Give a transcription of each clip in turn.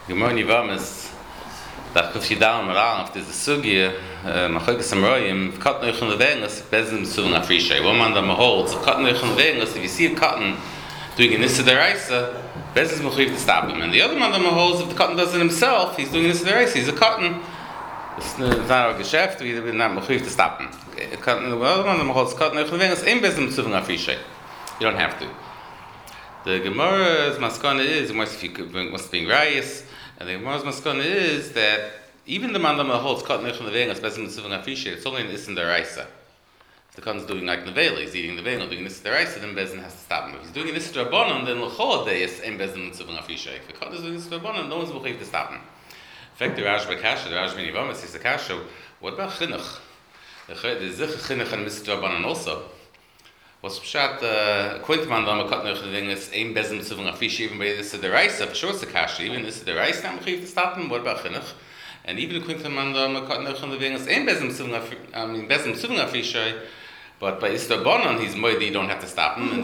Gemara Nivamis, that if you down around, there's a sugya, Machogas Amroyim, cut no from the venus, Bezim Suvin Afrisha. One man that holds, a cut no from the venus, if you see a cotton doing an Issa Deraisa, Bezim Machiv to stop him. And the other man that holds, if the cotton does it himself, he's doing an Issa Deraisa, he's a cotton. It's not our geschäft, we're not Machiv to stop him. The other man that holds, cut no from the venus, ain't Bezim Suvin Afrisha. You don't have to. The Gemara's maskana is, must be rayis, and the Gemara's maskana is that even the man that holds cotton from the veil, especially in the Afrisha, it's only an Issa Deraisa. If the cotton's doing like the veil, he's eating the veil, doing Issa Deraisa, then Bezin has to stop him. If he's doing an Issa Drabanan, then l'chol deis ain't Bezin in the Afrisha. If the cotton is doing Issa Drabanan, no one's mechuyev to stop him. In fact, the Rashba Kasha, the Rashba Nivamis, is the Kasha. What about chinuch? The Zich chinuch and Issa Drabanan also. Was pshat Quintman da ma kat noch the thing is ein bezem zu von Afrisha even by this the rice for sure the cash even this the rice now to stop him what about chinuch and even Quintman da ma kat noch the thing is ein bezem zu bezem zu von Afrisha but by Easter Bonon he's more you don't have to stop him and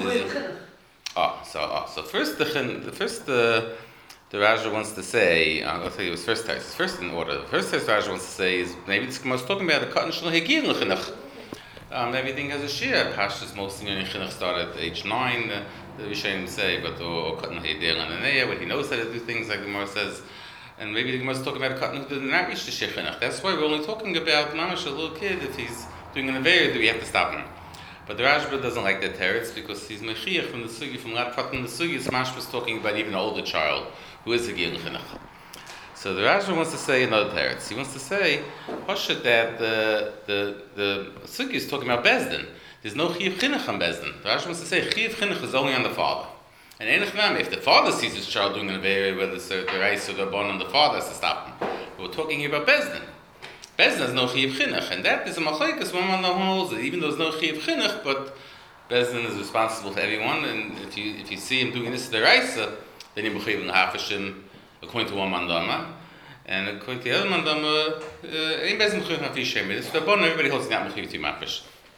so first the Raja wants to say I'll tell you his first in order the first Raja wants to say is maybe this was talking about the cotton shlo hegir chinuch. Everything has a share. Pashas mostly in chinuch started at age 9. The Rishonim say, but or cotton heider and anaya, when he knows how to do things like the Gemara says, and maybe the Gemara is talking about a cotton who did not reach the share chinuch. That's why we're only talking about mamash a little kid. If he's doing an avera, do we have to stop him? But the Rashba doesn't like that teretz because he's mechiach from the sugi from Lat Pratim. The sugi Smash was talking about even an older child who is a gil chinuch. So the Rashba wants to say another teretz. He wants to say, Hoshet, that the Sugi is talking about Bezdin. There's no Chiyuv Chinuch on Bezdin. The Rashba wants to say Chiyuv Chinuch is only on the father. And if the father sees his child doing an avera, whether it's the rice or the bone on the father has to stop him. But we're talking here about Bezdin. Bezdin has no Chiyuv Chinuch, and that is a machlekes one man that holds it. Even though there's no Chiyuv Chinuch, but Bezdin is responsible for everyone, and if you see him doing this the rice, then you're mechuyev l'hafashim. According to one mandama, and according to the other mandama, ain't bezim mechuyev Afrisha. It's the bon everybody holds not mechuyev to mafish.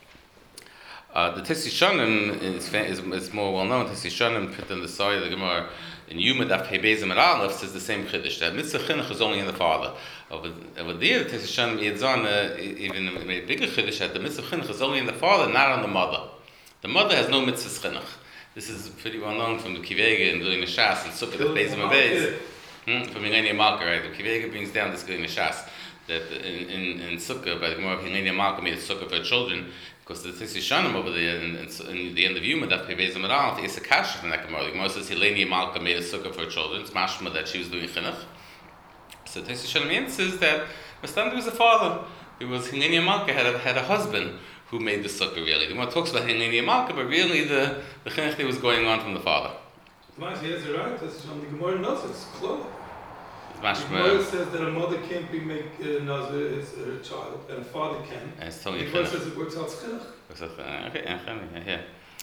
The Tissi Shonim is more well known. Tissi Shonim put on the side of the Gemara in Yuma Daf Pei Bezim and Aleph says the same chiddush that mitzvah chinuch is only in the father. Over there, the Tissi Shonim adds on even a bigger chiddush that the mitzvah chinuch is only in the father, not on the mother. The mother has no mitzvah chinuch. This is pretty well known from the Kivega and doing the Shas and Sukkot Daf Bezim and Bez. From Millennium Malka, right? The Kivega brings down this good in the Shas that in Sukkah, by the Gemara, Millennium Malka made a Sukkah for children because the Tissi Shanim over there in the end of Yuma, that Pevez Amaral, it's a kasha from that Gemara. The Gemara says Millennium Malka made a Sukkah for children. It's mashma that she was doing chinuch. So Tissi Shanim answers that Mastanda was a father. It was Millennium Malka had a husband who made the Sukkah. Really, the Gemara talks about Millennium Malka, but really the chinuch that was going on from the father. He has it right. That's the Gemara knows it's close. The Mashma. Gemara says that a mother can't be make nazir as a child, and a father can. And it's totally the Gemara says it works out chinuch. Okay, yeah.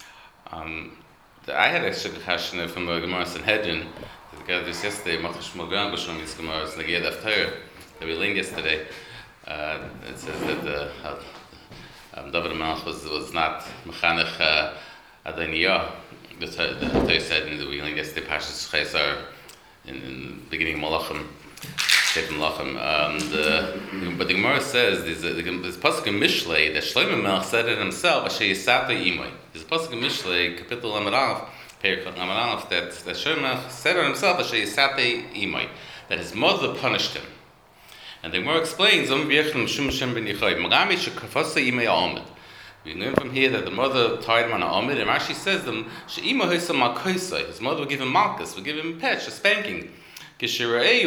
I had actually a question from the Gemara Sanhedrin. I got this yesterday. Matash Mogan B'Shalom this Gemara is Nagiyad After that we learned yesterday. It says that David Melch was not mechanech Adoniyah. The Torah said in the beginning yesterday, Pashas Chesar in the beginning of Malachim, Sefer Malachim. But the Gemara says there's a pasuk in Mishlei that Shlomo Melech said it himself. Asher Yisata Imoi. There's a pasuk in Mishlei, Kapitel Amud Aleph, Perikot Amud Aleph, that Shlomo Melech said it himself. Asher Yisata Imoi. That his mother punished him. And the Gemara explains, we learn from here that the mother tied him on an amid, and Rashi says them, his mother would give him malchus, would give him a patch, a spanking. When she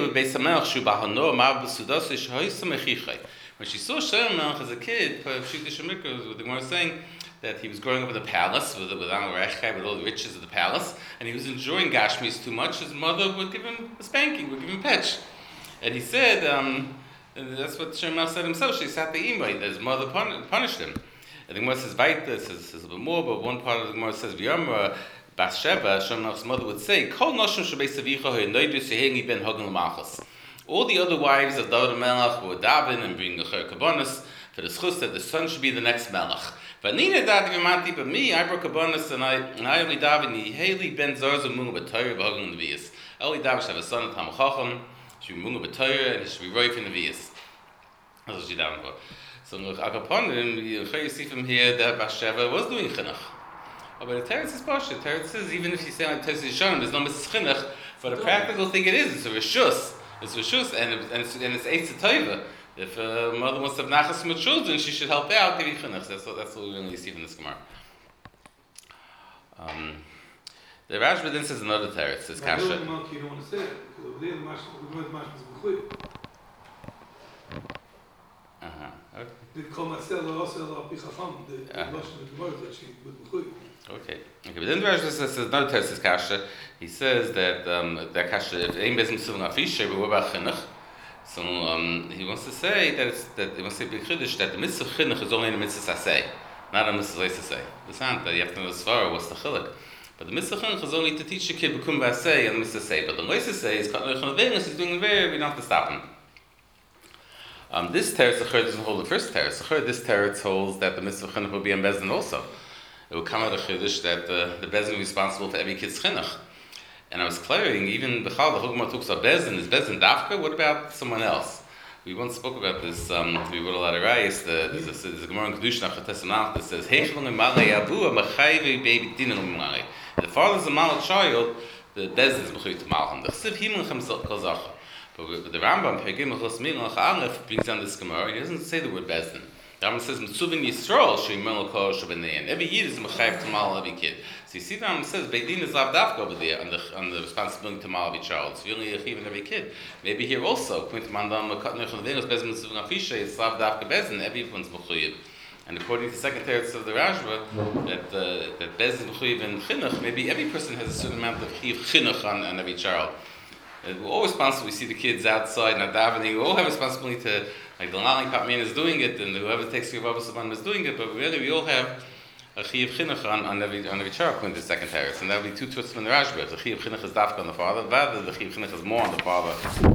saw Shlomo as a kid, the Gemara is saying that he was growing up in the palace with all the riches of the palace, and he was enjoying Gashmis too much. His mother would give him a spanking, would give him a patch. And he said, and that's what Shlomo said himself, she sat the imay, that his mother punished him. And the Gemara says, it says a little bit more, but one part of the Gemara says, V'yamra Bathsheba, Shlomo's mother would say, Kol noshim shebei savicha ho'noidu shehengi ben hagen l'malchus. All the other wives of David Melech would daven and bring the cher kabbanis for the schus that the son should be the next Melech. But me, I broke kabbanis and I only daven Yeheli ben Zarza Mungu b'Torah v'hagen l'vias. I only daven to have a son of Talmid Chacham should be mungo b'Torah, and he should be roif in the vias. That's what she down for. So upon him, you see from here that Bathsheba was doing chinuch. But the teretz is partial. The teretz says even if you say like teretz yishanim, there's no mitzvah chinuch. But the practical thing it is, it's a reshus. It's reshus, and it's eitz tova. If a mother wants to have nachas from her children, she should help out giving chinuch. That's what we really see from this gemara. The Rashba then says another teretz. Says kasha. You don't want to say it because over there the mashmas is b'chuy. Okay. They call myself also bichacham. The lashon of the gemara that she with b'chuy. Okay, but then the Rashba says another teretz is kasha. He says that that kasha if ein bezim tzuvin afisha, but what about chinuch? So he wants to say that he wants to say b'chiddush that the mitzvah chinuch is only a mitzvah saseh, not a mitzvah leisaseh. That you have to know the svara what's the chiluk. But the mitzvah chinuch is only to teach the kid b'kum b'aseh and the mitzvah say. But the leisaseh is katnei chanavenis. He's doing very. We don't have to stop him. This teretz doesn't hold the first teretz. This teretz holds that the mitzvah chinuch will be in bezdin also. It will come out of chiddush that the bezdin is responsible for every kid's chinuch. And I was clearing, even the Chugma talks about bezdin. Is bezdin dafka? What about someone else? We once spoke about this. We wrote a lot of rayas. There's a Gemara in Kedushin Achatesanach that says, the father's a mal child, the bezdin is b'chuy to mal him. The chsiv himun himself kozacha. But the Rambam Pegim Achos Milach Aleph brings down this Gemara. He doesn't say the word bezdin. The Rambam says Mitzuvin Yisrael Sheimel Kol Shabanein. Every yid is mechayiv to mal every kid. So you see, the Rambam says Beidin is lav dafka over there on the responsibility to mal every child. So you only achieve in every kid. Maybe here also, according to Mandam Makatnech and Venus Bezdin Mitzuvin Afisha, it's lav dafka bezdin. Everyone's mechayiv. And according to the second teretz of the Rashba, that bezdin mechayiv and chinuch, maybe every person has a certain amount of chinuch on every child. We're all responsible. We see the kids outside, not davening. We all have responsibility to, like the lollipop man is doing it, and whoever takes care of Abbas Saban is doing it. But really, we all have a chiyuv chinuch on every child. According to the second teretz, and that would be two twists from the Rashba. The chiyuv chinuch is dafka on the father, rather the chiyuv chinuch is more on the father.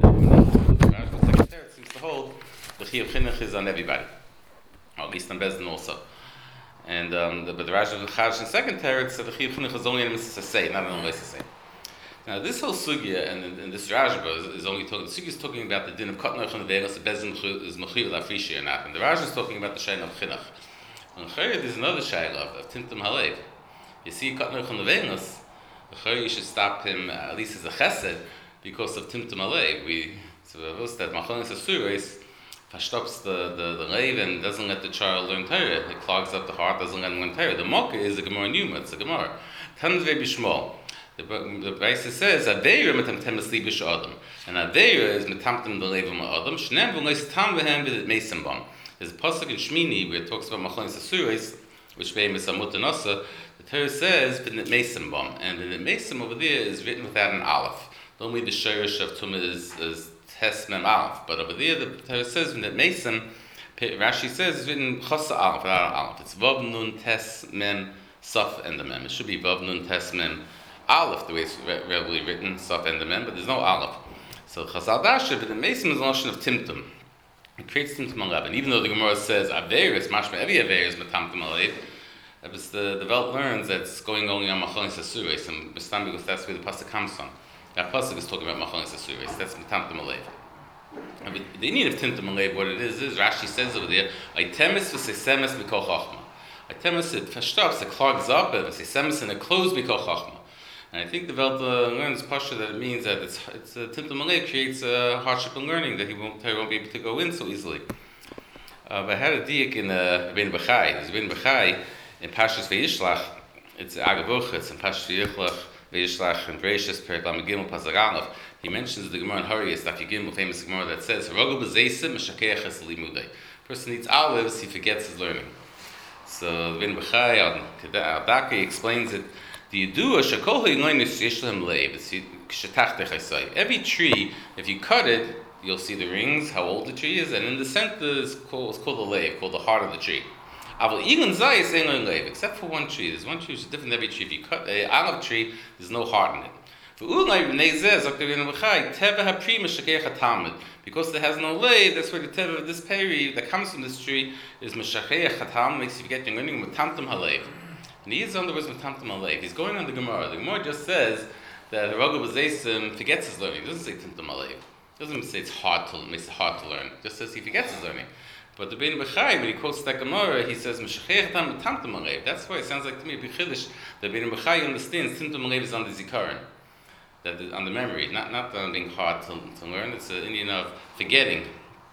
The second teretz seems to hold the chiyuv chinuch is on everybody, or at least on bezdin also. And but the Rashba in the second teretz said the chiyuv chinuch is only in a mitzvah say, not in a mitzvah say. Now this whole sugya and this Rashba is only talking. The sugya is talking about the din of katnach and the vegas. The bezdin is mechiv lafrishi or not. And the Rashba is talking about the shayin of chinuch. And chayir there's another shayin of timtum halev. You see katnach and the vegas. The chayir you should stop him at least as a chesed because of timtum halev. So that machonis asuris stops the leiv and doesn't let the child learn Torah. It clogs up the heart, doesn't let him learn Torah. The mocker is a gemara numa. It's a gemara. Tans ve'bishmol. The Brisa says Aveira metamtem asli b'sh adam, and Aveira is metamtem the levam adam. Shneim v'lois tam v'hem v'det meisem bam. There's a pasuk in Shmini where it talks about machonis asuris, which being misamut and asa. The Torah says v'det meisem bam, and v'det meisem over there is written without an aleph. Normally the shirish of tumah is tes mem aleph, but over there the Torah says v'det meisem. Rashi says it's written chasa aleph without an aleph. It's vav nun tes mem saf and the mem. It should be vav nun tes mem aleph, the way it's regularly written, saf and the mem, but there's no aleph. So Chazal Dasha, but the Mason is a notion of timtum. It creates timtum alev. And even though the Gemara says Averis, mashma every Averis metamtum alev, the Welt learns that it's going only on machonis asuris, and Bistam because that's where the pasuk comes from. That pasuk is talking about machonis asuris. That's metamtum alev. And the need of timtum alev, what it is Rashi says over there, Aitemis v'sesemis mikol chachma. Aitemis it verstops, it clogs up, and v'sesemis and it closes mikol chachma. And I think the Welt learns Pasha that it means that it's Timtum Malay creates a hardship in learning that he won't be able to go in so easily. But I had a diak in Rebbeinu Bechai. There's Rebbeinu Bechai in Pashas V'yishlach. It's Agavuch. It's in Pashas V'yishlach and Bereshis Perek Lamegimel Pazaranov. He mentions the Gemara in Hurrius, Daf Yigimel, famous Gemara that says, "Harogo b'zeisim meshakeach es limudei." Person eats olives, he forgets his learning. So Rebbeinu Bechai on Daki explains it. Every tree, if you cut it, you'll see the rings, how old the tree is, and in the center is called the lave, called the heart of the tree. Except for one tree. There's one tree which is different than every tree. If you cut an olive tree, there's no heart in it. Because it has no lave, that's where the teva of this peri that comes from this tree is Meshacheach Hatam, makes you forget your learning with Tamtam Halev. And he is on the words with Tamtam Alev. He's going on the Gemara. The Gemara just says that Harogo b'zeisim forgets his learning. It doesn't say Tamtam Alev. doesn't say it's hard to makes it hard to learn. It just says he forgets his learning. But the Bein Bechai, when he quotes that Gemara, he says Meshachechtam Tamtam Alev. That's why it sounds like to me Bechiddush. The Bein Bechai understands Tamtam Alev is on the Zikaron, that is on the memory, not on being hard to learn. It's an Indian of forgetting.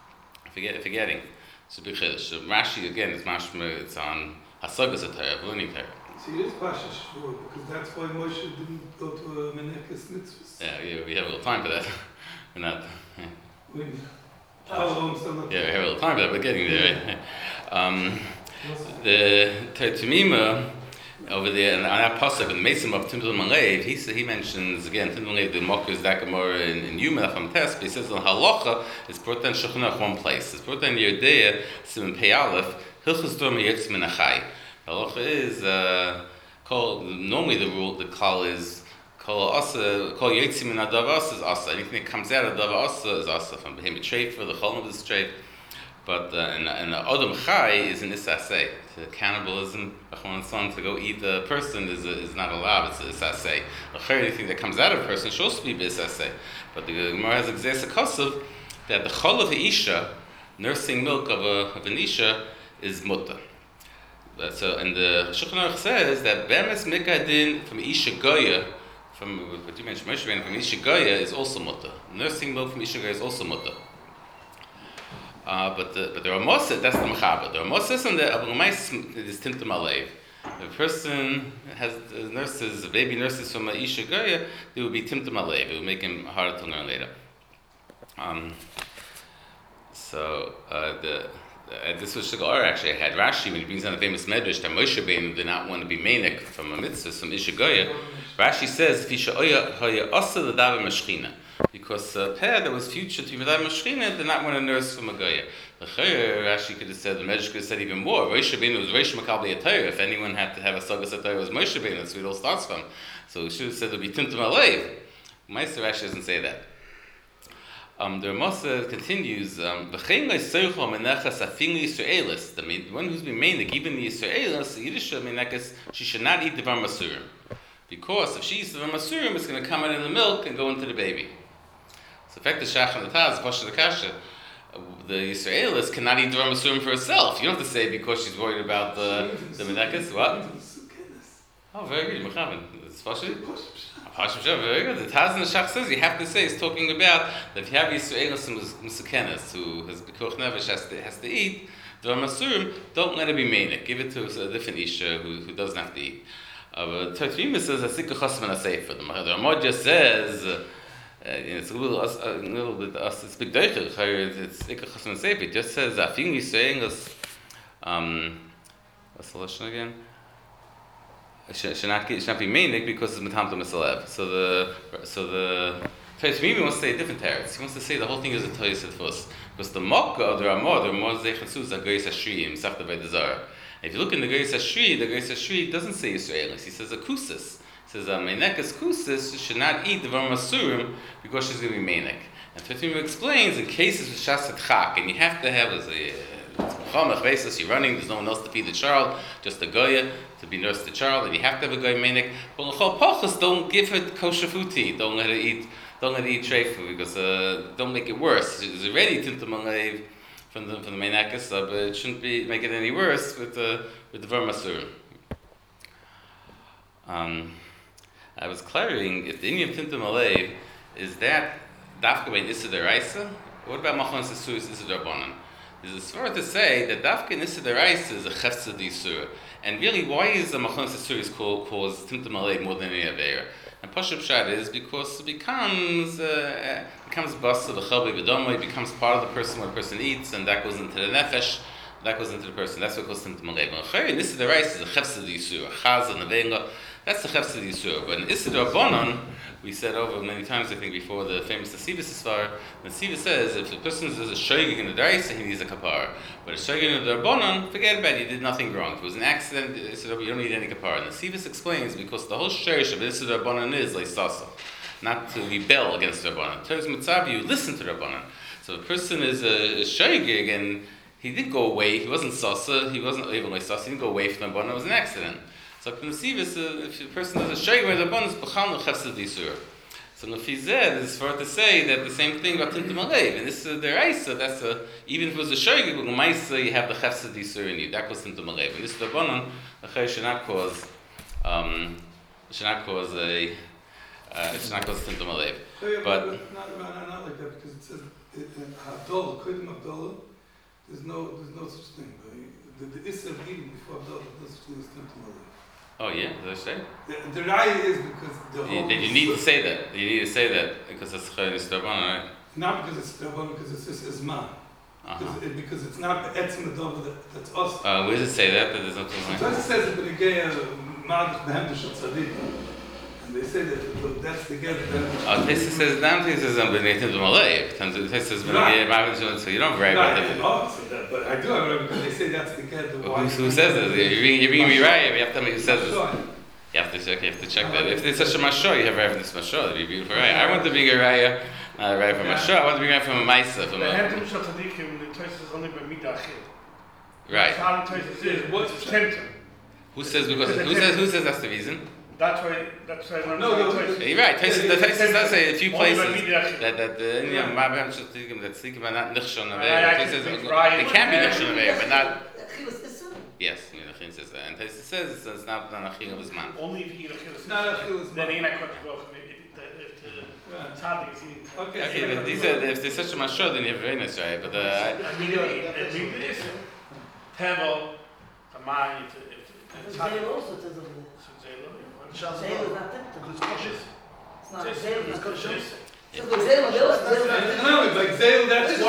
So Bechiddush. So Rashi again is mashma. It's on Hasagas Torah, learning Torah. See, it is Pasha Shvur, because that's why Moshe didn't go to a Menekes Mitzvahs. Yeah, we have a little time for that. We're not. How long still? Yeah, we have a little time for that. We're getting there. Right? The Tertumima over there, and on that pasuk, in the Mesim of Timdul Malev, he mentions again Timdul Malev, the Mokkos Dakamor in Yuma from Tesp. He says on Halacha, it's brought down Shechanah one place. It's brought down Yerdea, Simon Pei Aleph, Hilchus Dorma Yetz Min Achai. Halacha is normally the rule, the call is call Yetz Min Adav is asa. Anything that comes out of Adav asa is asa. From Behemoth Treif, the Cholm is Treif. But and the Adam Chai is an Isaseh. Cannibalism, to go eat the person is not allowed. It's an Isaseh. Anything that comes out of a person should also be Isaseh. But the Gemara has a Gzesa Kosev that the Chol of Isha, nursing milk of an Isha, is Mutta. So, and the Shulchan Aruch says that Bemes Mikadin from Isha Goya, from what you mentioned, Moshe from Isha Goya is also Mutta. Nursing milk from Isha Goya is also Mutta. But the Ramah says that's the Mechaber. The Ramah says on the Abu Gamais is Timtum Alev. If a person has nurses, baby nurses from Isha Goya, they will be Timtum Alev. It will make him harder to learn later. This was Shulchan actually. I had Rashi when he brings down the famous Medrash that Moshe Rabbeinu did not want to be Menik from a mitzvah from Isha Goya. Rashi says because pair that was future to Yimedai Mashchina did not want to nurse from a Goya. Rashi could have said, the Medrash could have said even more. Moshe Rabbeinu was Reish Makabli Atayr. If anyone had to have a Sagas Atayr, it was Moshe Rabbeinu. That's where it all starts from. So we should have said it would be Timtum Alev. Meister Rashi doesn't say that. The Ramah continues, the one who's been made, given the Yisraelis, she should not eat the Devar Masurim. Because if she eats the Devar Masurim, it's going to come out in the milk and go into the baby. So, in fact, the Shach and the Taz, the Kasha, the Yisraelis cannot eat the Devar Masurim for herself. You don't have to say because she's worried about the Menekas. What? Oh, very good. It's very good. The Taz and the Shach says you have to say it's talking about that if you have Yisraelis and Musukenes who has Bikuch Nevesh has to eat the Masurim, don't let it be Menik. Give it to a different Isha who doesn't have to eat. But Tertumima says Asika Chosman Asefer. The Ramah just says it's a little bit it's big deicher. It's Asika Chosman Asefer. It just says Afing Yisraelis. What's the lesson again? Should not be Menik because it's Metamta Misalev. So the Tertumima wants to say a different teretz. He wants to say the whole thing is a Toyos Fus. Because the Mokkah of the Ramah is Zeichatzus Agoyis Ashri Misachta Ve'Dazara. If you look in the Goyis Ashri doesn't say Yisraelis. He says Akusis. He says Menekas Kusis should not eat the Devar Masurim because she's going to be Menek. And Tertumima explains in cases with Shasat Chak, and you have to have as a you're running, there's no one else to feed the child, just a Goya to be nursed the child, and you have to have a Goya Menek. But L'chol Pachas, don't give her kosher food to eat. Don't let her eat tray food because don't make it worse. It's already Timtum Alev from the Menekas, but it shouldn't make it any worse with the Devar Masurim. I was clarifying if the Indian Timtum Alev is that Dafka Bein Issa Deraisa. What about Machon Sesuris Issa Derbanan? There's a svara to say that Dafka Issa Deraisa is a Chefsa D'Yisur. And really, why is the Machon Sesuris called Timtum Alev more than any Aveira? And Pashup Shad is because it becomes basa the chabli v'domo. It becomes part of the person when the person eats, and that goes into the nefesh. That goes into the person. That's what goes into Timtum Alev. And Issa Deraisa is a Chefsa D'Yisur, a Chaz and a Venga. That's the Chefsa D'Yisur. But in Issa D'Arbanan, we said over many times, I think, before the famous Nesiva Sisvar, Nesiva says if the person is a shoygig in the Deraisa, he needs a kapara. But a shoygig in the D'Arbanan, forget about it, you did nothing wrong. If it was an accident, you don't need any kapara. Nesiva explains because the whole sherish of Issa D'Arbanan is like sasa, not to rebel against D'Arbanan. Teres Mitzav, you listen to D'Arbanan. So if a person is a shoygig and he didn't go away, he wasn't sasa, he wasn't even like sasa, he didn't go away from D'Arbanan, it was an accident. So if a person does a shayg with the bonus, b'chal no chefsa d'isur. So if he said, it's for to say that the same thing about Tintum Alev. And this is the Raisa, that's even if it was a Shoyge, but Maisa, you have the Chefsa Disur in you. That was Tintum Alev. And this is the Bonon, the Chay should not cause Tintum Alev. But not like that, because it says in Havdalah, Kodim Havdalah, there's no such thing. The Issa of eating before Havdalah, there's no such thing as Tintum Alev. oh yeah, does that say? The Raya is because the whole... You need to say that. You need to say that because it's Chay Nistabon, right? Not because it's Rabban, because it's just Isman. Because it's not the Etzim Adov that's us. Where does it say that? That there's nothing like So it says that the Gay Ma'ad Behem D'Shot Tzaddik. And they say that that's the Gay This says, down to says, I'm beneath the Malay. This says, so you don't worry about it. But I do have it because they say that's the Gay. Who says this? You're bringing me right. You have to tell me who says this. You have to check that. If there's such a mashor, you have evidence mashor. That'd be beautiful, right? I want to be a raya, not a raya from mashor. I want to be a raya from a ma'isa. From right. What's tempting? Who says that's the reason? That's why You're right. The Taisus does say a few places that Ma'abam Shatikim that speak about not Nichshon Avei. It can be Nichshon Avei, but not. Yes, the Chin says that, and Taisus says it's not an Achil of his man. Only if he Achil not Achil is then ain't I got to go. If tzaddik is eating. Okay, but these are, if there's such a mashur, then you have very nice, right? But I mean, this Tevel, Hamai, Zayl also says over there. Zayl is not tempted. It's not Zayl, it's kosher. So the Zayl no, like Zayl, that's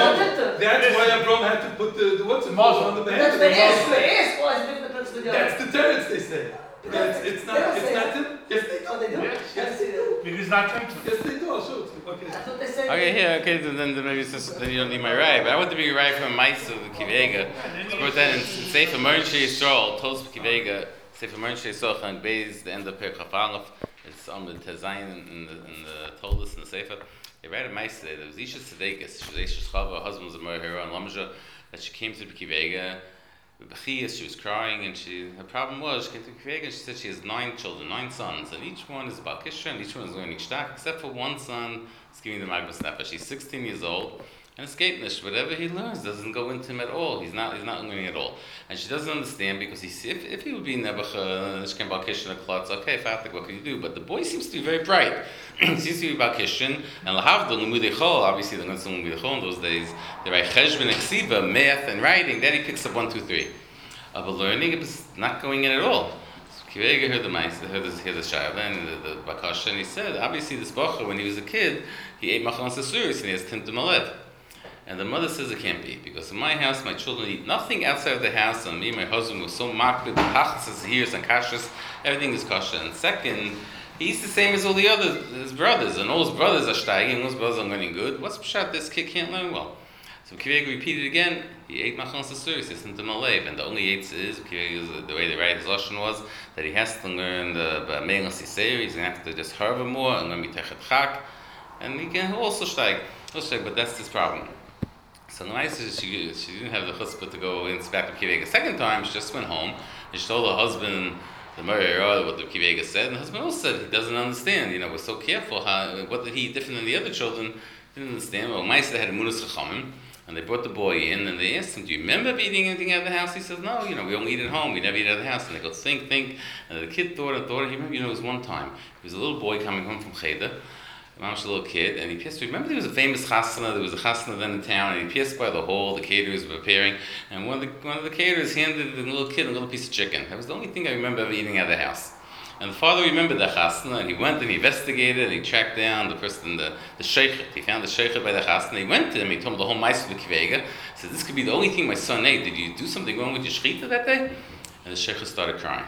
why Abram had to put the what's it on the behemoth. That's the ass. Why is it different than the That's the teretz, they say. It's not them. Yes, they do. Oh, they do? Yes, they do. Because it's not tempting. Yes, they do. I'll show it to you. Okay. That's what they say. okay, then maybe then you don't need my right. But I want to be right from Ma'isa of the Kivega. But then in Sefer Moshe Yisrael, Tos Kivega, Sefer Moshe Yisrael and Beis, the end of Perkaf Aleph, it's on the Tezayin in the Toldus in the Sefer. They write a Ma'isa there. There was Isha Tzedekis, she was Isha Chava, her husband was a Merhira and Lamja, that she came to the Kivega. She was crying, and her problem was she came to Kivega and she said she has 9 children, 9 sons, and each one is about Kisha, and each one is learning Shtak, except for one son is giving the Magbas Nefesh. She's 16 years old, and escapenish, whatever he learns doesn't go into him at all. He's not learning at all, and she doesn't understand because if he would be Nebuchadnezzar, Nishkan Bal Kishan, a klutz, okay, Fatik, what can you do? But the boy seems to be very bright. He seems to be Bal Kishan, and Lahavdol Limudei Chol. Obviously, the Limudei Chol in those days, they write Cheshbon, Ksiva, math, and writing. Then he picks up 1, 2, 3. But learning, it was not going in at all. So Kivega heard the Shayla and the Bakasha, and he said, obviously, this Bacha, when he was a kid, he ate Machan Sasuris and he has Tintum Alev. And the mother says it can't be, because in my house, my children eat nothing outside of the house, and me and my husband were so marked with pachas, hears, and kashas, everything is kosher. And second, he's the same as all the other his brothers, and all his brothers are steiging, and all his brothers are learning good. What's pshat? This kid can't learn well. So Kivega repeated again, he ate Machan Sasuris, it's into Malev, and the only eight is, Kivega, the way they write his Lashon was, that he has to learn the Me'el Siseir, he's going to have to just harva more, and learn Mitechet Chak, and he can also steig, but that's his problem. So the nice is she didn't have the chutzpah to go in back to Kivega. Second time, she just went home, and she told her husband, the Murray, what the Kivega said, and the husband also said he doesn't understand, we're so careful, what did he eat different than the other children, didn't understand. Well, Maisa had a Munas Chachamim, and they brought the boy in, and they asked him, do you remember eating anything out of the house? He says, no, we only eat at home, we never eat out of the house. And they go, think, and the kid thought, he remembered, it was one time, he was a little boy coming home from Cheder, a little kid, and he pissed. Remember, there was a famous chasana. There was a chasana then in town, and he pissed by the hole. The caterers were preparing, and one of the caterers handed the little kid a little piece of chicken. That was the only thing I remember ever eating out of the house. And the father remembered the chasana, and he went and he investigated, and he tracked down the person, the sheikh. He found the sheikh by the chasana. He went to him. He told him the whole ma'aseh of the Kivega. He said, "This could be the only thing my son ate. Did you do something wrong with your shechita that day?" And the sheikh started crying.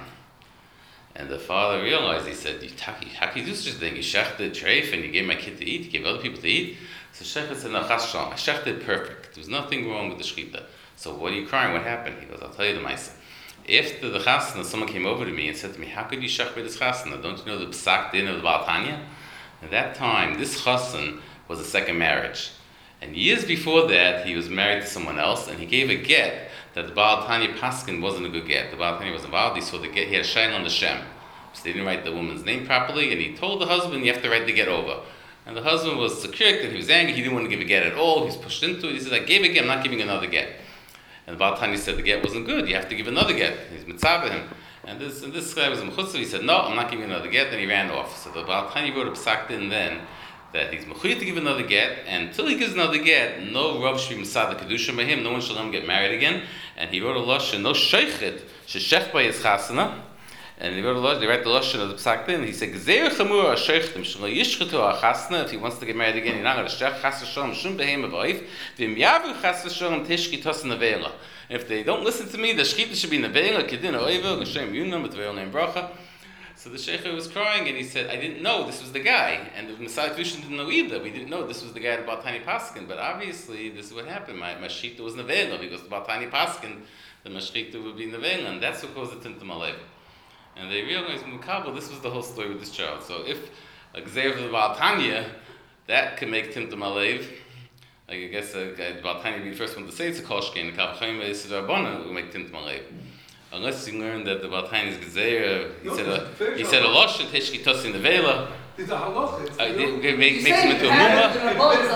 And the father realized, he said, how can you do such a thing? You shechted treif and you gave my kid to eat, you gave other people to eat? So Sheikh said, no, chas shalom, I shechted perfect. There was nothing wrong with the shechita. So what are you crying? What happened? He goes, I'll tell you the ma'aseh. After the chasana, someone came over to me and said to me, how could you shech by this chasana? Don't you know the psak din of the Baal Tanya? At that time, this chasan was a second marriage. And years before that, he was married to someone else, and he gave a get that the Baal Tanya Paskin wasn't a good get. The Baal Tanya was involved, he saw the get, he had a shayla on the Shem. So they didn't write the woman's name properly, and he told the husband, you have to write the get over. And the husband was secure, and he was angry, he didn't want to give a get at all, he was pushed into it, he said, I gave a get, I'm not giving another get. And the Baal Tanya said the get wasn't good, you have to give another get. He's mitzvah him. And this guy was a mechutza, he said, no, I'm not giving another get, then he ran off. So the Baal Tanya wrote a psak din then, that he's mechuyev to give another get, and until he gives another get, no Rav should be Masad Kedusha by him, no one shall let him get married again. And he wrote a lashon, no sheichet, sheshech by his chasana. And he wrote a lashon, they write the lashon of the psak din, he said, Gezeir chamur ha-sheichetim, shelo yishchetu ha-chasana, if he wants to get married again, you're not going to shech, chas v'sholem, shum behem aboif, v'im yavu chas v'sholem, teshki tos neveila. If they don't listen to me, the shechita should be neveila, kedin ha'oivel, l'shem yunam, v'tveil neim bracha. So the sheikh was crying and he said, I didn't know this was the guy. And the Messiah Kedushin didn't know either. We didn't know this was the guy at Baal Tanya Paskin. But obviously, this is what happened. My shechita was nevela, because the Baal Tanya Paskin, the shechita would be nevela, and that's what caused the Tintum Alev. And they realized, Mukabel, this was the whole story with this child. So if a Gzeir of the Baal Tanya, that can make Tintum Alev, like I guess Baal Tanya would be the first one to say it's a Kolshke, and the Kavachayim is the Rabbana will make Tintum Alev. Unless you learn that the Baal Tanya is Gezeir, he said a lashon teshki tos in the vela. It's a halacha. Makes him into a mumma.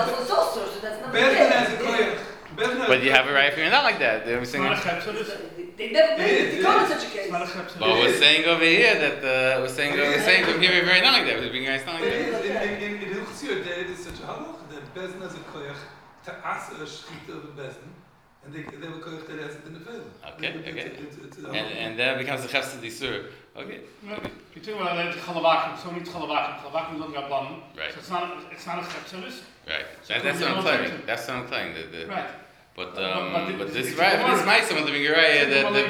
But you have it right if you're not like that. They never made such a case. But we're saying over here that we're saying from here very not like that. We're being nice not like that. In Hilchsiyot, there is such a halacha that Bezdin has a koyach to ask a shechita of a Bezdin. And they will correct the rest in the film. Okay. And that becomes a chesed disur. Okay. You talk about the chalabakim, so many chalabakim don't get bottom. Right. So it's not a chesed. Right. That's what I'm claiming. That's what I'm claiming. Right. But this right, this might some of the Miguraya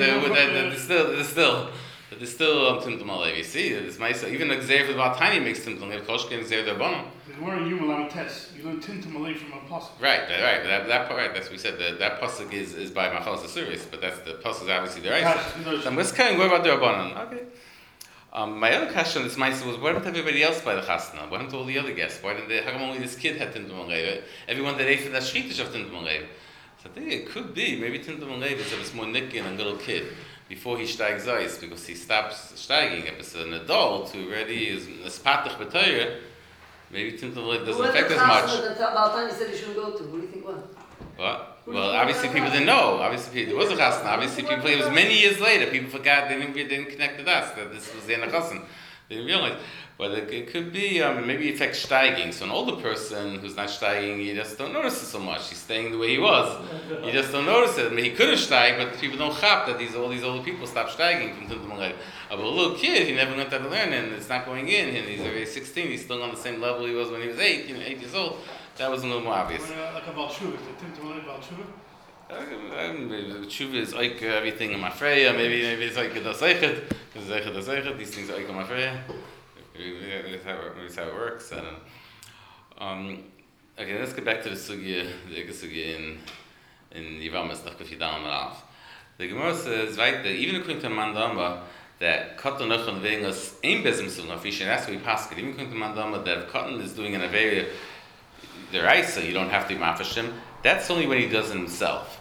that there's still Tintum Alev. You see, this might even the Gzeir for the Baal Tanya makes Tintum Alev. Koshke and Gzeir D'Rabbanan. They weren't human on a test. You learn Tintum Alev from a pasuk. Right. That part, right. That's what we said. That pasuk is by Machalas Asuris, but that's the pasuk is obviously the right. So I'm just kind of what about the Rabbanan? Okay. My other question on this Maisa was, why didn't everybody else buy the chasna? Why didn't all the other guests? Why didn't they? How come only this kid had Tintum Alev? Everyone that ate for that shchitish of Tintum Alev. So I think it could be maybe Tintum Alev is a bit more nicky and a little kid before he steigs ice, because he stops steiging. If it's an adult who already is spatach b'Torah, maybe Tintum Alev doesn't affect as much. That Baal Tanya said he shouldn't go to. What do you think? What? Well, obviously people didn't know. Obviously there was a chasna. Obviously people. It was many years later. People forgot. They didn't connect the dots that this was the chasna. They didn't realize. But it could be maybe it affects steiging. So an older person who's not steiging, you just don't notice it so much. He's staying the way he was. You just don't notice it. I mean, he could have steig, but people don't chap that all these older people stop steiging from Tintum Alev. But a little kid, he never learned how to learn, and it's not going in. And he's already 16. He's still on the same level he was when he was 8 years old. That was a little more obvious. Like about Tshuva, the Tintum Alev about Tshuva. Tshuva is like everything in Mafreya. Maybe it's like the Zeichet. These things are like in Mafreya. That's how it works. I don't know. Okay, let's get back to the sugya in Yivamas nach Kafidam Rav. The Gemara says, right, even according to Mandama, that cotton nochon wegen us ein bezem sul nafish, and that's what we pass it. Even according to Mandama, that if cotton is doing in a very the right, so you don't have to mafish him. That's only when he does it himself.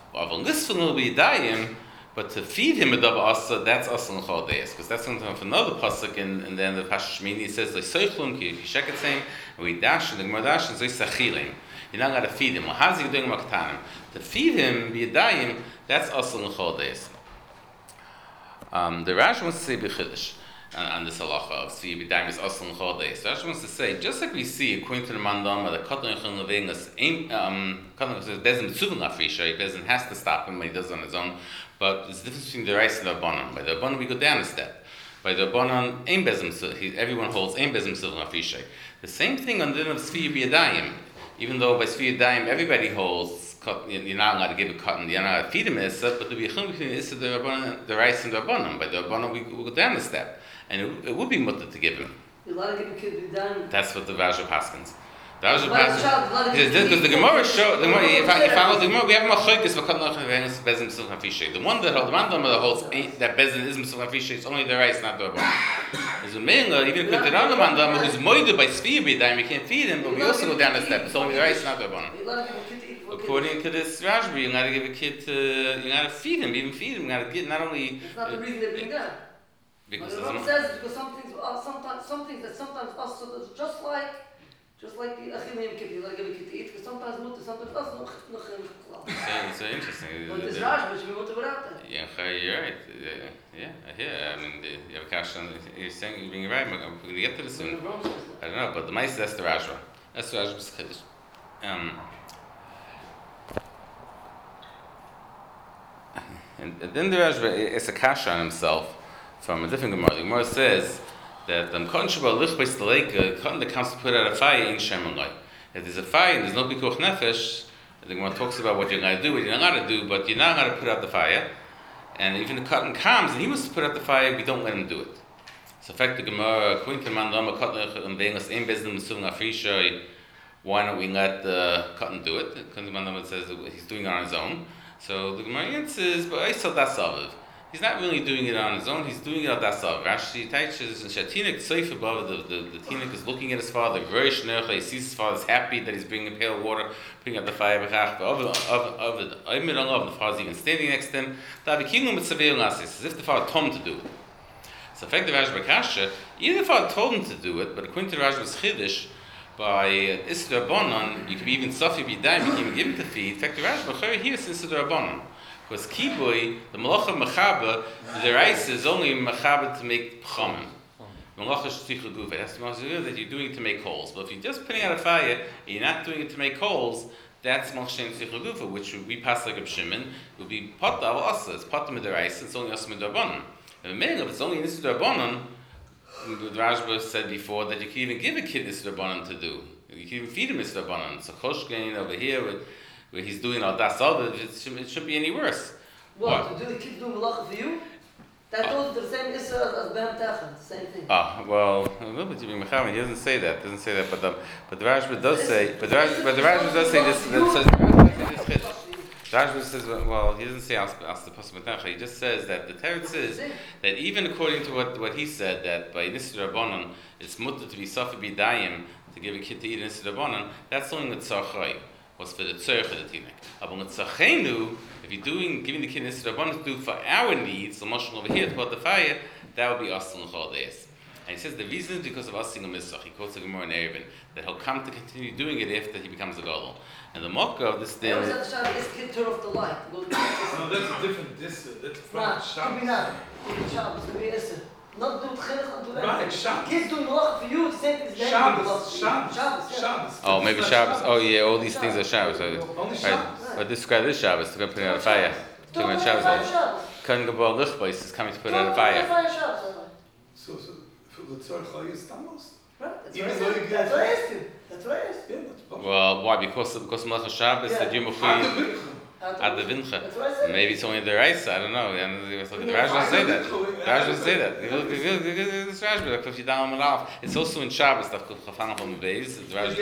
But to feed him a dava asa, that's asa l'chol deis, because that's something of another pasuk in the end of Parshat Shmini. It says le'soichlum ki yisheketzeim, and we dash and the Gemara dash and zoisachilim. You're not allowed to feed him. How's he doing maktanim? To feed him b'yadayim, that's asa l'chol deis. The Rash wants to say b'chiddush on this halacha of Tzvi B'dayim is asa l'chol deis. The Rash wants to say, just like we see according to the Mandama, that Katan Yechon Levingas Bezin has to stop him when he does it on his own. But there's a difference between the rice and the Rabbanan. By the Rabbanan we go down a step. By the Rabbanan, everyone holds ein bezim sul nafishay. The same thing on the din of Tzvi B'yadayim. Even though by Tzvi B'yadayim everybody holds, you're not allowed to give a cotton, you're not allowed to feed him Issa, but the B'yichum between Issa, the rice and the Rabbanan. By the Rabbanan we go down a step. And it would be mutter to give him. You're allowed to give a kid B'yadayim. That's what the Raja Paskins. Because the Gemara shows, if I follow the Gemara, we have Machoikis for Kotnach and Bezim Sul Hafishay. The one that holds that Bezim is Sul Hafishay, it's only the rice, not the Rabban. There's a Mela, even if the Rambam Mandam, who's moided by Tzvi B'yadayim, we can't feed him, but we also go down a step. It's only the rice, not the Rabban. According to this Rashbi, you're not to give a kid you're not to feed him, even feed him, you're not to get, not only... It's not the reason they're being done. because the Ram says because some things that sometimes us, so that's just like the Achilim Kippur, like a kid to eat, because sometimes mutter, sometimes us, no it's so interesting. But it's Raj, but you want to without that. Yeah, you're right. Yeah, I hear. I mean, you have a question. You're saying you're being right. We're going to get to this soon. I don't know, but the mice, that's the Rajva. That's the Rajva's Chiddush. And then the Rajva is a kasha on himself from a different Gemara. The Gemara says that the comes to put out a fire in Shemalai. If there's a fire and there's no Bikuch Nefesh, the Gemara talks about what you're going to do, what you're not going to do, but you're not going to put out the fire. And even the cotton comes and he wants to put out the fire, we don't let him do it. So, in fact, the Gemara, according to Mandama Kotnech and Bengas in Bezdin Musum Afrisha, why don't we let the cotton do it? Because the Mandama says that he's doing it on his own. So the Gemara answers, but I saw that's Aviv. He's not really doing it on his own, he's doing it on das Aviv. Rashi teaches, and Shatinik Tzeif above, the Tinik is looking at his father, very shnecha, he sees his father's happy that he's bringing pale water, putting out the fire, the father's even standing next to him. As if the father told him to do it. So, effective Rajba Kasha, either the father told him to do it, but according to Rajba's Chiddush, by Isra Bonon, you can be even Safi B'Daim, you can even give him to feed. In fact, the Rajba here is Isra Bonon. Because Kiboy, the Malach of Mechaba, the rice is only Mechaba to make Pchamim. Malach is Shticha Gufa. That's that you're doing it to make coals. But if you're just putting out a fire, and you're not doing it to make coals, that's Malach Shticha Gufa, which we pass like a Shimon, will be Potta of Asa. It's Potta with the rice, it's only Asa with the Rabbanon. And if it's only Nisra Rabbanon, the Rajba said before that you can even give a kid Nisra Rabbanon to do. You can even feed him Nisra Rabbanon. So Choshkein over here, where he's doing all that other, it shouldn't be any worse. What? Do the kids do malacha for you? That goes to the same issue as Ben Techen, same thing. Well, a little bit Jimmy Mechamed, he doesn't say that. But the Rajba does say. But the Rajba does say this. The Rajba says, well, he doesn't say as the Pasuk Mechamed. He just says that the teretz is that even according to what he said, that by Nisra Rabbanon it's mutter to be Safi B'Dayim to give a kid to eat Nisra Rabbanon. That's only the tzarchay. Was for the tzarech of the tinik. But when tzachenu, if you're giving the kid Nisra Rabbanon to do for our needs, so much over here to put the fire, that would be us on Chodeis. And he says the reason is because of us singing a Mitzvah. He quotes the Gemara in Erevin that he'll come to continue doing it after he becomes a gadol. And the mokkah of this thing. I was at the Shabbos, kid turn off the light. No, that's a different dissa. That's from Shabbos. Shabbos, to be Issa. Not do Tchilich, not do Right, Shabbos. Kids do malacha for you, the same thing as they do Shabbos. Oh, maybe Shabbos. Oh, yeah, all these things are Shabbos. Only Shabbos. But describe this Shabbos to go put out a fire. Talking about Shabbos. Couldn't go about Lichbais is coming to put out a fire. So for the tzarchay is Tamos? Right, Even though you that's what I asked you. That's what I asked you. Yeah, that's possible. Well, why? Because Malach Shabbos that you're at the Vincha. That's what I said. Maybe it's only the rice. I don't know. The Raj doesn't say that. Raj doesn't say that. This Raj, but if you down off, it's also in Shabbos. The Chafan on the base. The Raj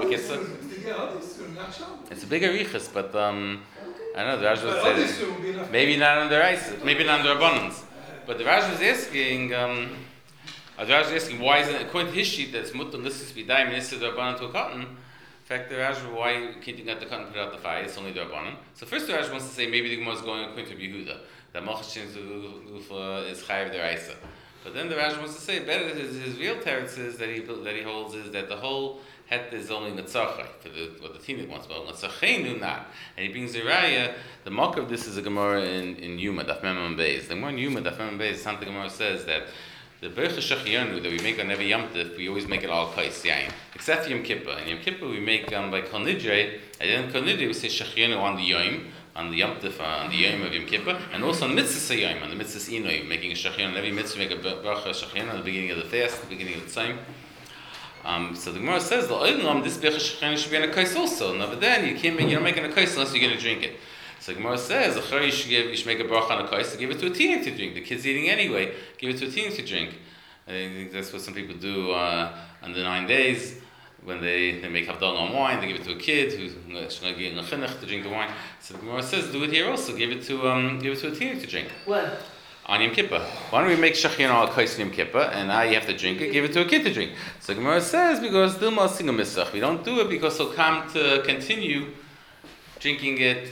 it's a bigger riches, but I don't know. The Raj would say that. Maybe not on the rice. Maybe not on the abundance. But the Raj was asking. The Raj was asking why isn't it according to his sheet that it's mutter listed to be daim and listed the abundance to a cotton. In fact, the Raj, why can't you get the cotton put out the fire? It's only the Rabbanon. So first the Raj wants to say maybe the Gemara is going according to Yehuda, that Malchus is Chayiv Deraisa. But then the Raj wants to say better his real teretz is that he holds is that the whole het is only Netzachai, for what the Tinik wants, but Netzachenu not. And he brings the Raya, the mock of this is a Gemara in Yuma, Daf Memam Beis. The Gemara in Yuma, Daf Memam Beis, something Gemara says that the Bercha Shachiyanu that we make on every Yom Tif, we always make it all Kais Yain. Except for Yom Kippur. And Yom Kippur we make by Kol Nidre, and then Kol Nidre we say Shachiyanu on the Yom Tif, on the Yom of Yom Kippur, and also on Mitzvah Yom, on the Mitzvah Inoy, making a Shachiyanu. Every Mitzvah make a Bercha Shachiyanu at the beginning of the fast, at the beginning of the time. So the Gemara says, this Bercha Shachiyanu should be in a Kais also. No, but then you're not making a Kais unless you're going to drink it. So the Gemara says, you should make a bracha on a kais to give it to a teenager to drink. The kid's eating anyway, give it to a teenager to drink. I think that's what some people do on the 9 days when they make havdalah on wine. They give it to a kid who's going to get in a chinuch to drink the wine. So the Gemara says, do it here also. Give it to a teenager to drink. When? On Yom Kippur. Why don't we make shachyan al kais on Yom Kippur, and now you have to drink it, give it to a kid to drink. So the Gemara says, because Dilma sing a misach. We don't do it because he'll come to continue drinking it,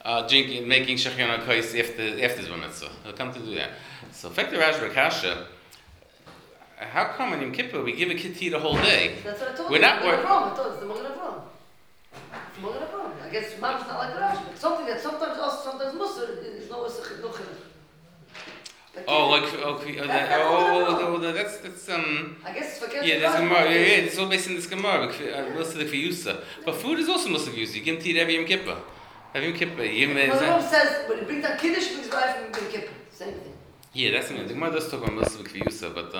making shachyan al kais after the mitzvah. He'll come to do that. So, effect the Raj Rakasha, how come on Yom Kippur we give a kid to eat a whole day? That's what I told We're you. not- Mogen Avram. I told you, it's the Mogen Avram. It's Mogen Avram. I guess Mam's not like Rashi, but something that sometimes us, sometimes Musar, is no Isach, no Chinuch. That's I guess it's forget. yeah, there's Gemara. Yeah, it's all based in this Gemara. Most of the Fiyusa, but food is also most of Fiyusa. You give him to eat every Yom Kippur. Every Yom Kippur. Mogen Avram says when he brings down Kiddush, he brings right from Yom Kippur. Same thing. Yeah, that's the Gemara does talk about most of the Fiyusa, but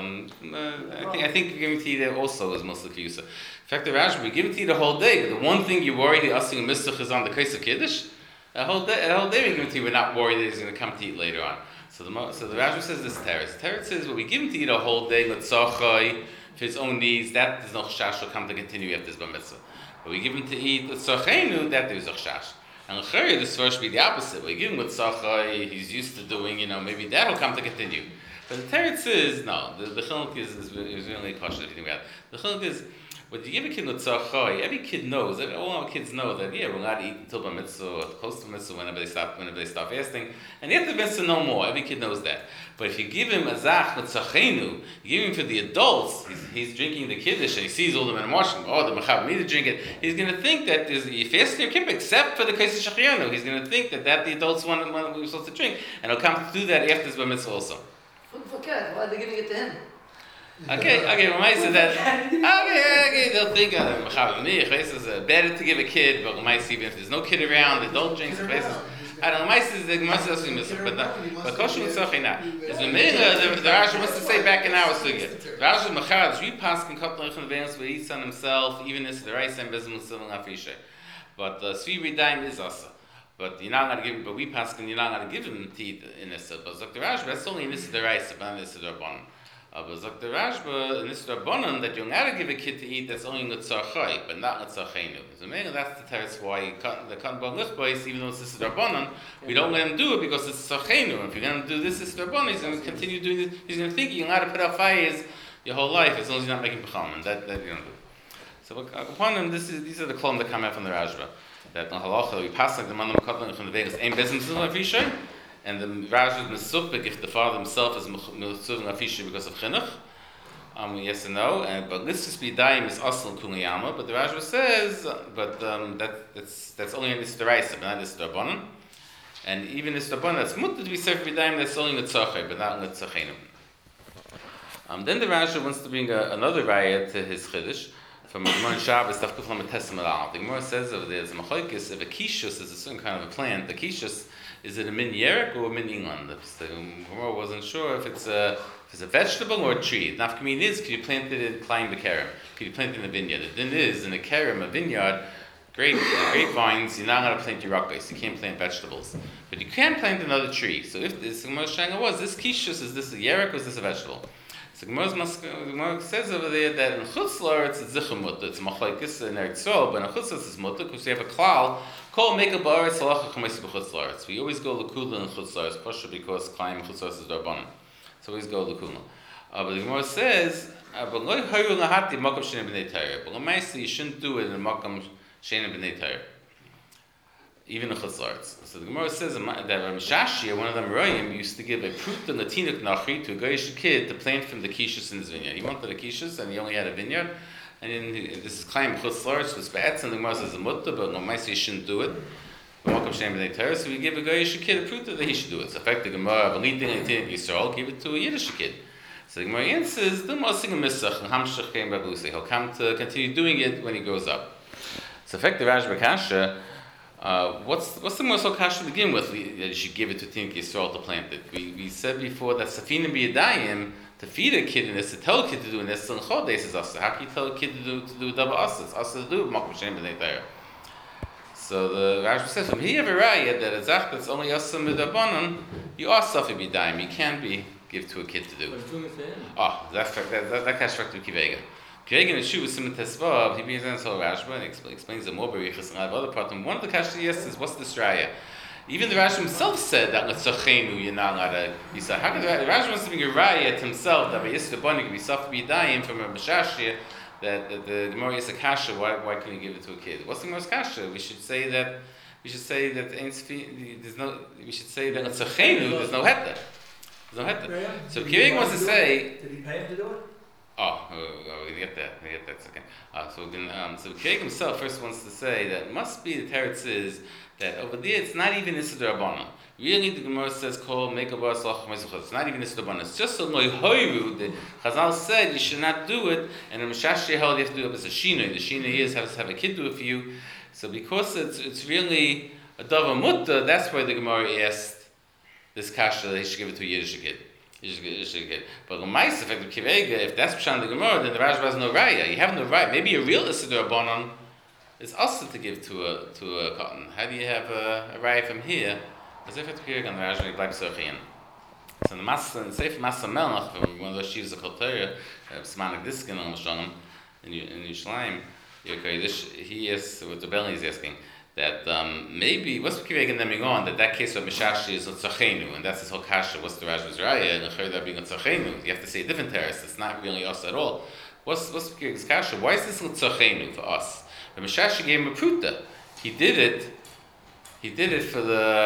I think giving to eat also is most of the Fiyusa. In fact, the Rashi, we give him to eat the whole day. But the one thing you're worried the asking mitzvah is on the case of Kiddush. A whole day we give him to eat. We're not worried that he's going to come to eat later on. So the Rashi says this teretz. Teretz says, well, we give him to eat a whole day, l'tzachai, for his own needs, that there's no chashash will come to continue after his bar mitzvah. But we give him to eat l'tzachenu, that there's a chashash. And l'chari, this verse should be the opposite. We give him l'tzachai, he's used to doing, maybe that'll come to continue. But the teretz is, no, the chiluk is really cautious if you think about it. The chiluk is, when you give a kid l'tzachai, every kid knows, all our kids know that, we're allowed to eat until bar mitzvah, or close to mitzvah, whenever they stop fasting. And after mitzvah, no more. Every kid knows that. But if you give him a zach l'tzachenu, you give him for the adults, he's drinking the kiddush, and he sees all the men watching, the mechav me to drink it, he's going to think that you fast your kippur, except for the case of shachianu. He's going to think that the adults want we're supposed to drink, and he'll come to do that after his bar mitzvah also. Forget. Why are they giving it to him? Okay, Ramai said that. Okay, they'll think it's better to give a kid, but Ramai even if there's no kid around, adult drinks, I don't know, Ramai says the Gemara but Kosher Mitzvah not. The Rashi wants to say back in our sugya. Rashi Machad, we pass can cut the Venus where eats on himself, even if the rice and business still not fishy. But Svi Ridaim is also. But you're not going to give him, but we pass you're not going to give him to eat in this. But Dr. Rashi, that's only in this the rice, but not in this the Rabbanon. But Dr. Rashba, in this Rabbanon, that you're not to give a kid to eat that's only L'tzachai, but not L'tzachenu. So maybe that's the teretz why the Kanban Lichbois, even though it's this Rabbanon, we don't let him do it because it's Tzachenu. If you're going to do this Rabbanon, he's going to continue doing this. He's going to think you're not to put out fires your whole life as long as you're not making Becham, and that you don't do. So upon him, these are the column that come out from the Rashba. That in Halacha, we pass like the Manam Kotlan from the Vegas, ain't business in the Fishay. And the Rashba is Mesupik if the father himself is Mesuvin Afisha because of Chinuch. Yes and no. But Listus B'Dayim is Asl Kuniyama. But the Rashba says, that's only in this Deraisa, but not this Rabbanon. And even this Rabbanon, that's Mutta to be served B'Dayim, that's only in Tzachai, but not in Tzachenu. Then the Rashba wants to bring another raya to his Chiddush. From the Gemara Shabbos, Tafkuf Lamed Tesem Alal. The Gemara says over there, there's a Machoikis, if a Kishus is a certain kind of a plant, the Kishus, is it a min yerek or a min inlan? The Gemara wasn't sure if it's a vegetable or a tree. Nafkamin is, could you plant it in Klein B'Kerem? Could you plant it in a vineyard? The din is, in a kerem, a vineyard, grapevines, you're not going to plant yerakos. You can't plant vegetables. But you can plant another tree. So if this Gemara Shanga was, this kishus, is this a yerek or is this a vegetable? So the Gemara says over there that in Chutz La'aretz it's zichur mutter, it's machlokes in Eretz Yisrael, but in Chutz La'aretz it's mutter because we have a klal called Mekel Ba'aretz Halacha Chameis B'Chutz La'aretz. We always go L'Kula in Chutz La'aretz, partially because Klaim Chutz La'aretz is Rabbanon. So we always go L'Kula. But the Gemara says, but Lo Hayu Lahati Makam Shein B'nei Torah. But L'maisi you shouldn't do it in Makam Shein B'nei Torah, even in Chutz La'aretz. So the Gemara says that Rameshashia, one of the Merayim, used to give a prut to Latinuk Nachri to a Goyish kid to plant from the Kishus in his vineyard. He wanted a Kishus and he only had a vineyard. And then this is Klaim Chutz La'aretz was bad, and the Gemara says a mutta, but no Maisi shouldn't do it. So we give a Goyish kid a prut that he should do it. So in fact, the Gemara of Alitin Yisrael give it to a Yiddish kid. So the Gemara answers, the Mosing a Misach and Hamshach came Babusi. He'll come to continue doing it when he grows up. So in fact, the Rashba Kasha, what's the most kasha to begin with? That you should give it to Tink Yisrael to plant it. We said before that Safina B'Yadayim, to feed a kid in this, to tell a kid to do in this, and Chodesh is Asa. How can you tell a kid to do double Asa? It's Asa to do Makom Shein B'nei Torah. So the Rashba says, from here you have a raya that a zach that's only Asa Midabanan, you are Safi B'Yadayim. You can't be give to a kid to do. That cash fact to Kivega. Kivega in Shu with Simon Tesvav, he begins to tell Rashba and explains the more Berichas and I have other part. And one of the cash he asks is, what's this raya? Even the Rashba himself said that L'tzachenu you're not allowed to. He said, how could the Rashba wants to bring a raya to himself that V'yisra Bani could be Safi B'Yadayim from a B'Shashia that the Gemara is a kasha. Why can you give it to a kid? What's the Gemara's kasha? We should say that there's no. We should say that L'tzachenu there's no heter. There's no heter. So Kivig wants to say. Did he pay him to do it? We get that. It's okay. So Krieg himself first wants to say that it must be the teretz is that over there it's not even Issa D'Rabbanan. Really, the Gemara says, "Call make a bas lach mezuchot." It's not even Issa D'Rabbanan. It's just a loyhoiru. The Chazal said you should not do it, and the Meshashri held you have to do it as a shinoi. The shinoi is have to have a kid do it for you. So because it's really a davar mutta, that's why the Gemara asked this kasha that he should give it to a Yiddish kid. But if that's Pshan the Gemara, then the Rashba has no raya. You have no raya. Maybe a real Issa D'Rabbanan is also to give to a cotton. How do you have a raya from here? As if it's here on the Rashba bleibt so chiyan. So the Masa and Seif Masa Melnach from one of those shivs of Kolteria, Smanik Diskin on Shlomo in Yerushalayim, he is what the Belly is asking. That maybe what's the kiveg and then on that case of Mishashi is Tzachenu, and that's his whole kasha. What's the Rashba's raya and Chayda being Tzachenu? You have to say a different terrace. It's not really us at all. What's the kiveg's kasha? Why is this Tzachenu for us? The Mishashi gave him a pruta. He did it for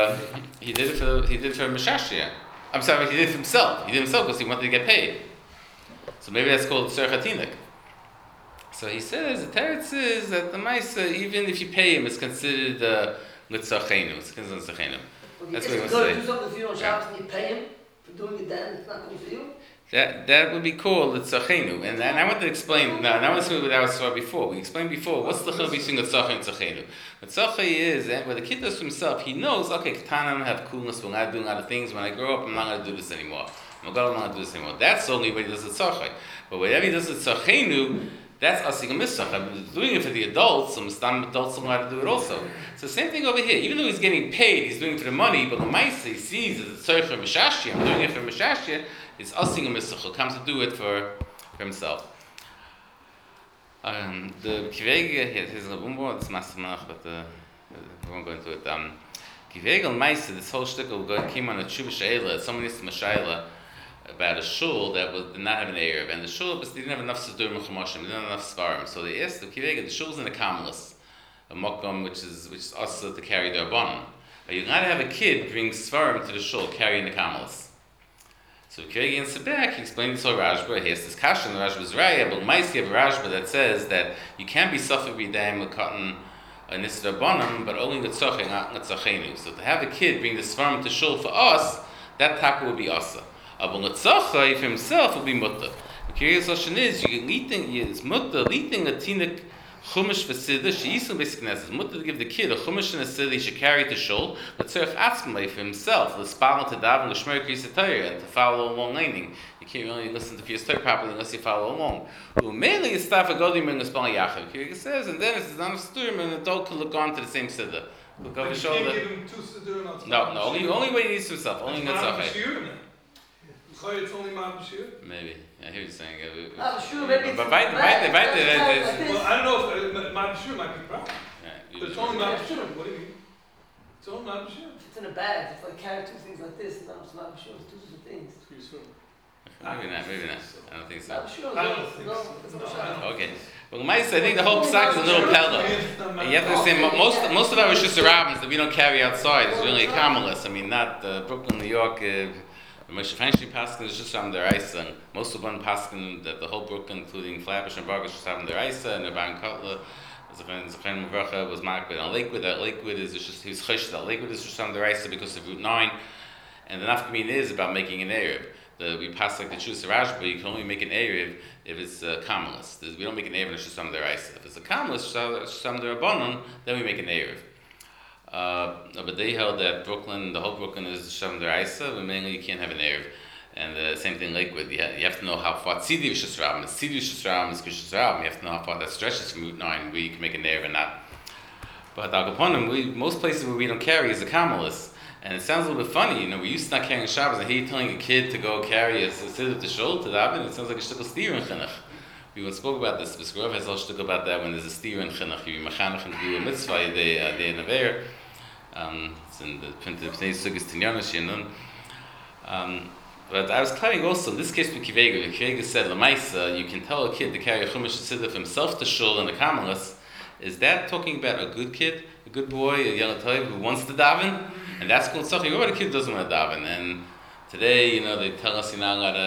Mishashi. I'm sorry, he did it for himself. He did it himself because he wanted to get paid. So maybe that's called Tzachatinik. So he says the teretz is that the Maisa, even if you pay him, it's considered Litzachenu. It's considered Litzachenu. That's what he wants to say. Do something for you on Shabbos and you pay him for doing it then, it's not good for you? That would be called Litzachenu. And I want to explain, now I want to see what I was saw before. We explained before, what's the chil between Litzachenu and Litzachenu? Litzachenu is that when the kid does for himself, he knows, okay, Ketanim have coolness, we're not doing a lot of things. When I grow up, I'm not going to do this anymore. I'm not going to do this anymore. That's the only way he does Litzachenu. But whenever he does Litzachenu, that's asking a mitzvah. I'm doing it for the adults, some adults don't know how to do it also. So same thing over here. Even though he's getting paid, he's doing it for the money, but the Maisa, he sees that it's tzorich for Mishashia, I'm doing it for Mishashia, it's asking a mitzvah, comes to do it for himself. The Kiveg, here's a bumbo, it's massive enough, but we won't go into it. Kiveg and Maisa, this whole shtickle came on a Tshuva She'ela, someone used to Mashayla, about a shul that did not have an Erev, and the shul didn't have enough Sidurim and Chumashim, didn't have enough Svarim. So they asked the Kivega, the shul's in the Kamelis, a Mokom which is also to carry their Rabbanon. But you're not to have a kid bring Svarim to the shul carrying the Kamelis. So the Kivega answered back, he explained this whole Rashba, he has this kasha in the Rashba's Raya, but Maisi have a Rashba that says that you can't be Safek B'Yadayim with cotton and Issa D'Rabbanan, but only Litzachenu, not Litzachenu. So to have a kid bring the Svarim to shul for us, that taka would be asa. Aber Litzachai for himself will be mutter. The curious question is, it's mutter, leading a tinik chumash v'siddah, she yisrael basically is mutter to give the kid a chumash and a siddah, he should carry it to shul, but tzarech atzmai for himself, l'spal to daven, l'shmer kriyas Torah, and to follow along learning. You can't really listen to kriyas Torah properly unless you follow along. Mainly it's staff a godim and l'spal yachav. Kiriya says, and then it's not a sturim, and an adult can look on to the same siddah. Look over the shoulder. You can't give him two siddur and No, only way he needs to himself, only Litzachai. It's only Ma'abashir? Maybe. I hear you saying it. Sure, maybe But it's by Well, I don't know if Ma'abashir might be proper. yeah, But it's only Ma'abashir. What do you mean? It's only Ma'abashir. It's in a bag, it's like carry two things like this, and now it's not sure, it's two different things. Maybe not. I don't think so. I'm sure, I don't think no, so. it's not sure. Okay. Well, I think the whole psak is a little pelda. And you have to understand, most of our Rosh Hashanah that we don't carry outside is really a Carmelist. I mean, not Brooklyn, New York. Moshe Feinstein Paskin is just on their ice, and most of one Paskin that the whole Brooklyn, including Flatbush and Barg, is just on their ice, and Rabban Kotler, Zechon Mavracha was marked on Lakewood. That Lakewood is just, he was chesh that Lakewood is just on their ice because of Route 9, and the nafkamin is about making an Erev. We pass like the Chus Rashba, you can only make an Erev if it's a Kamalist. We don't make an Erev, it's just on their ice. If it's a Kamalist, just on their Rabbanon, then we make an Erev. But they held that Brooklyn, the whole Brooklyn is Shem Deraisa, but mainly you can't have an Erev. And the same thing Lakewood, you have to know how far Tzidi Rishus Rabim is. Tzidi Rishus Rabim is Rishus Rabim. You have to know how far that stretches from Route 9, where you can make an Erev and not. But Al Kaponim, most places where we don't carry is a Kamalist. And it sounds a little bit funny, we used to not carrying Shabbos, and here you're telling a kid to go carry a Siddur to Shul, to Daven, it sounds like a shtickle steer in Chinuch. We spoke about this, but Skrov has a shtickle about that when there's a steer in Chinuch, you Mechanach and do a mitzvah, they in a bear. It's in the printed Pnei Sugis Tinyanush Yinun. But I was claiming also, in this case with Kivega, Kivega said, Lamaisa, you can tell a kid to carry a Chumash Siddur for himself to Shul in the Kamalis. Is that talking about a good kid, a good boy, a young Toiv who wants to daven? And that's called Tzachik. What about a kid who doesn't want to daven? And today, they tell us you're not allowed to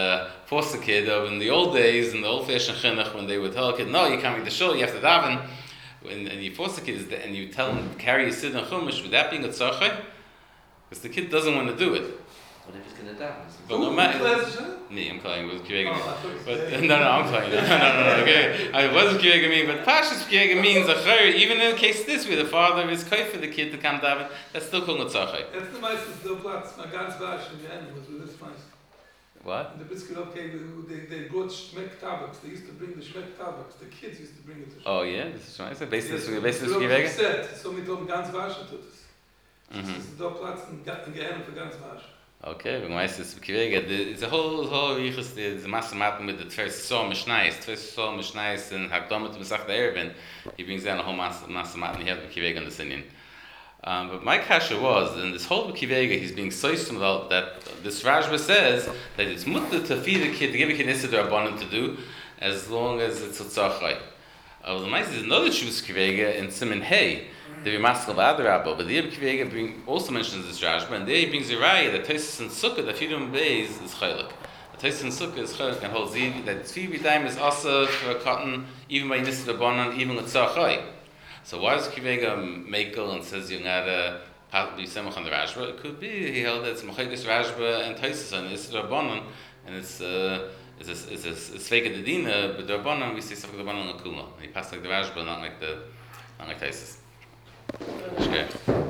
force the kid of in the old days, in the old-fashioned chinuch, when they would tell a kid, no, you can't read the shul, you have to daven, and you force the kid, and you tell him to carry a siddur and chumash, would that being a tzachai? Because the kid doesn't want to do it. What if he's going to daven? But no matter. Me, I'm calling with Kirega. But no, I'm calling. No. Okay, I wasn't Kirega me, but Pashas Kirega means a chayr. Even in the case this, where the father is koi for the kid to come daven, that's still called a tzachai. That's the meistens der Platz, my ganz wasch in the end was with this meist. What? And the biscuit okay, they brought shmek tabaks. They used to bring the shmek tabaks. The kids used to bring it to shmek. Oh yeah, this is right. Based this Yes, Kirega. so mit dem ganz wasch tut es. Das ist der Platz in Gehirn für ganz wasch. Okay, but meistens Kirega, it's a whole riches, the mathematic with the first Sol Mishnais, and Hakdom to Masach the Erevin, he brings down a whole mathematic, he has Kirega on the Sinyan. But my kasha was, in this whole Kivega, he's being so about that this Rajba says that it's mutter to feed a kid, to give a kid Issa Rabbanan to do, as long as it's a tzachai. The nice is another Shus Kivega in Siman Hey, the Rimaskal Adarabba, but the Kivega also mentions this Rajba, and there he brings a raya that Tosis and Sukkah, that Yudum Beis is Chaylik. Tosis and Sukkah is Chaylik, and holds that Tzvi B'daim is also for a cotton, even by Issa Rabbanan, even with tzachai. So why does Kivega Mekel and says you're not be semach on the Rashba? It could be he held that it's Machagis Rashba and Taisus and it's Rabbanon, and it's fake the Dina, but the Rabbanon we see something the Rabbanon Akuma. He passed like the Rashba, not like Taisus. Okay.